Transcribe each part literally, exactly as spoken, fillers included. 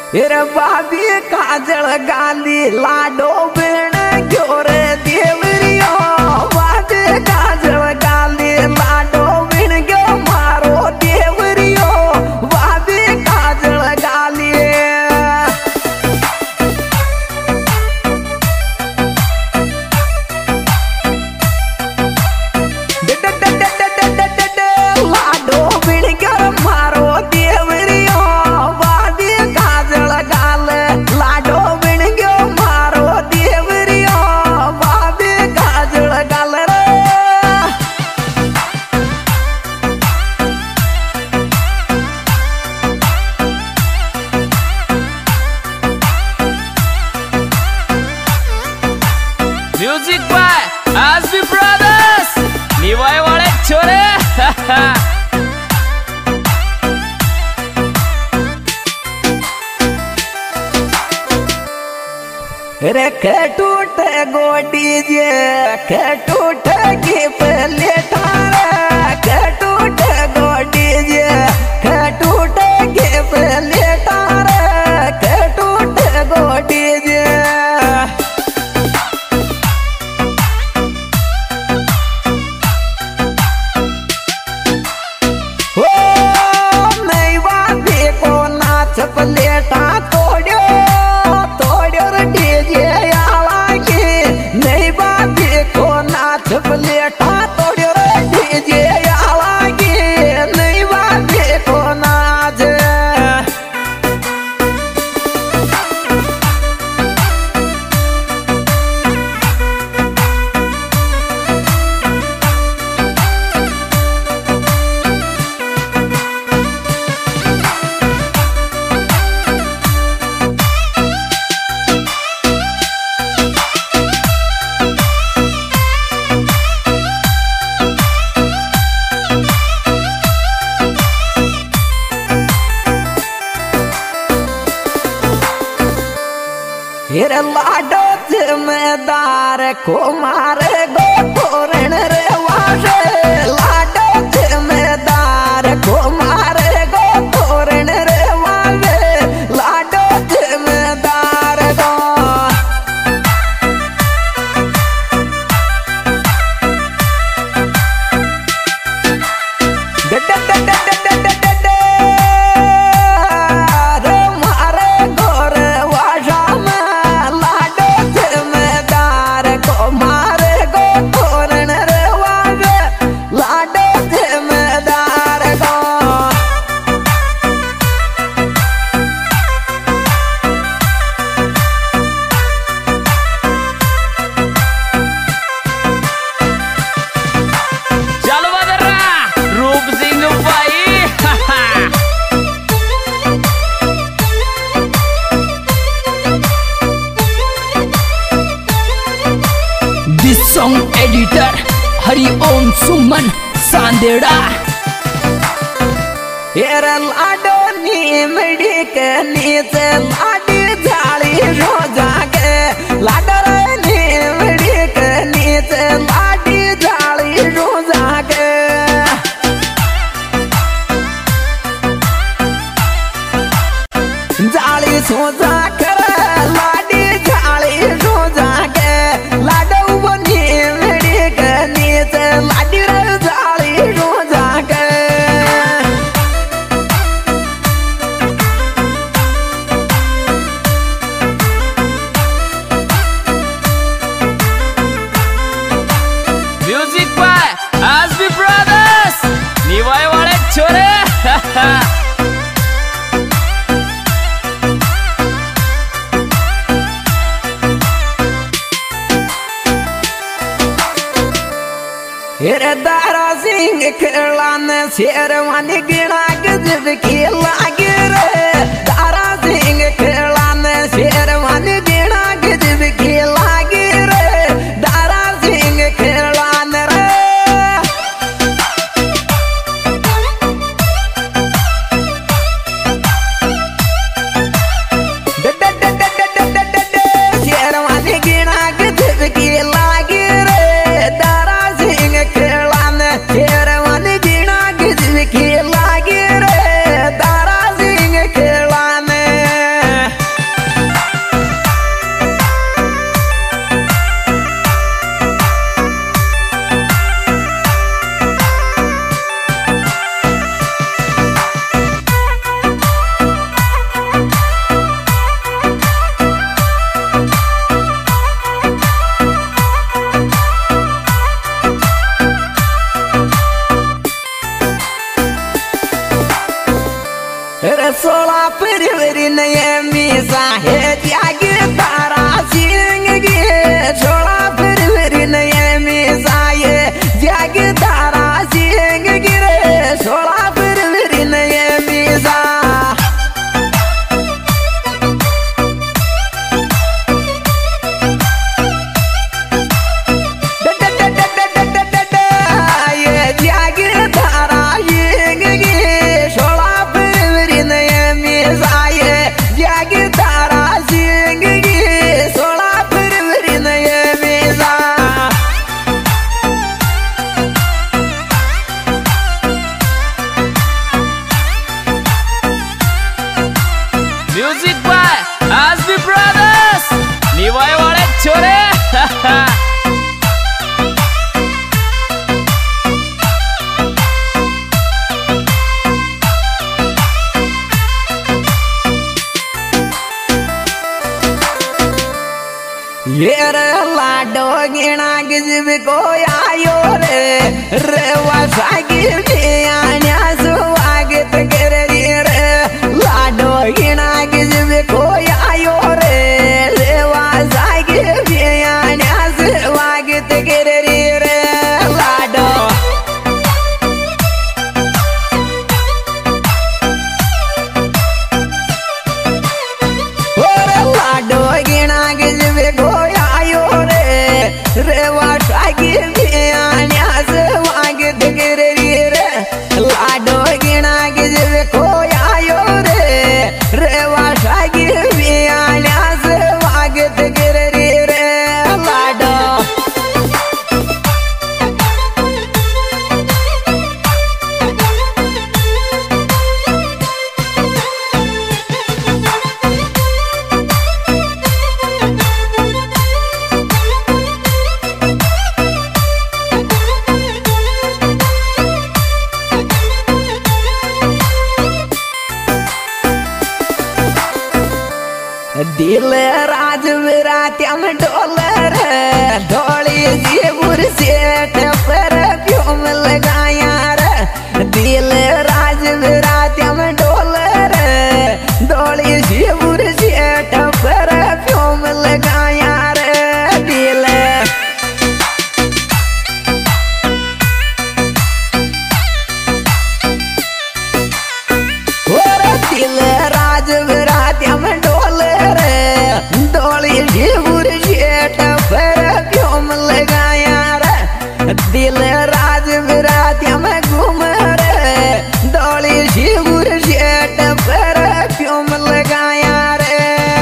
रे भाभी काजल गाली लाडो बिन क्यों रे देवरियो भाभी काजल गाली लाडो बिन क्यों मारो देवरियो भाभी काजल गाली लाडो बिन क्यों मारो देवरियो भाभी काजल गाल लाडो बिन क्यों मारो देवरियो भाभी काजल गाल रे म्यूजिक बाय आसबी ब्रदर्स निवाय वाले छोरे रे के टूटे गोडी जे के टूटे की पहले ठारे के टूटे गोडी जे के टूटे की पहले ठारे के टूटे गोडी जे ओ नहीं बात को नाच पलेटा तोड़ो तोड़ो रे डीजे आला की नहीं बात को नाच पलेटा तोड़ो रे डीजे आला की नहीं बात को नाच हिर लाडो जिम्मेदार को मारे गो तोरण रे वाशे लाडो जिम्मेदार को मारे गो तोरण रे वावे लाडो जिम्मेदार गो सॉन्ग एडिटर हरिओम सुमन सांदेड़ा हेरा लाडो नीमड़ी के नीचे लाडी झाड़ी रोजा के लाडो रे नीमड़ी के नीचे लाडी झाड़ी रोजा के झाड़ी सोजा कर लाडी झाड़ी रोजा के लाडो लाडी रे झाड़ी रोजा के म्यूजिक बाय आसबी ब्रदर्स निवाय वाले छोरे हेरे दारा सिंह खेलान शेरवानी गिरा गजब की लागे रे दारा सिंह खेलान शेरवानी गिरा गजब की लागे रे दारा सिंह खेलान रे शेरवानी गिरा गजब की लागे रे दारा शेरवानी गिना गिजवी की लागी रे दारा सिंह के गिजब को आयो रे रेवा सागी आन्या स्वागत कर रे लाडो गिना गिजब को आयो रे रेवा सागी आन्या स्वागत कर रे लाडो लाडो गिना गिजब को आयो रे रेवा सागी आन्या स्वागत कर रे लाडो गिना गिजब को आयो रे रेवा सागी आन्या स्वागत कर रे लाडो दिल राजवीरात्याम डॉलर ढोली जीवर सेठ परफ्यूम लगाया रे दिल राजवीरात्याम डॉलर ढोली जीवर सेठ परफ्यूम लगाया रे दिल और दिल राजवीरात्याम जीवर सेठ परफ्यूम लगाया रे दिल राजवीरात्या में घूम रे डोली जीवर सेठ परफ्यूम लगाया रे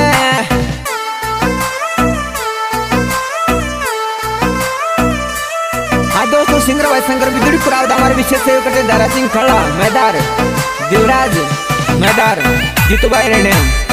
हाँ दोस्तों सिंगर भाई शंकर बिजली कुरावदा हमारे विशेष सेवक करते दारा सिंह खड़ा मैदार देवराज मैदार जीतू भाई रेणे